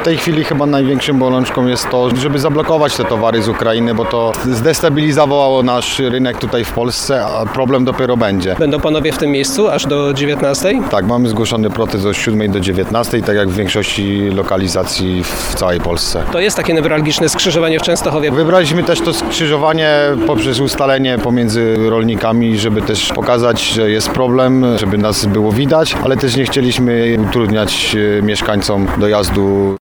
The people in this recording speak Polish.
tej chwili chyba największą bolączką jest to, żeby zablokować te towary z Ukrainy, bo to zdestabilizowało nasz rynek tutaj w Polsce, a problem dopiero będzie. Będą panowie w tym miejscu aż do 19? Tak, mamy zgłoszony protest od 7 do 19, tak jak w większości lokalizacji w całej Polsce. To jest takie newralgiczne skrzyżowanie w Częstochowie. Wybraliśmy też to skrzyżowanie poprzez ustalenie pomiędzy rolnikami, żeby też pokazać, że jest problem, żeby nas było widać, ale też nie chcieliśmy utrudniać mieszkańcom dojazdu.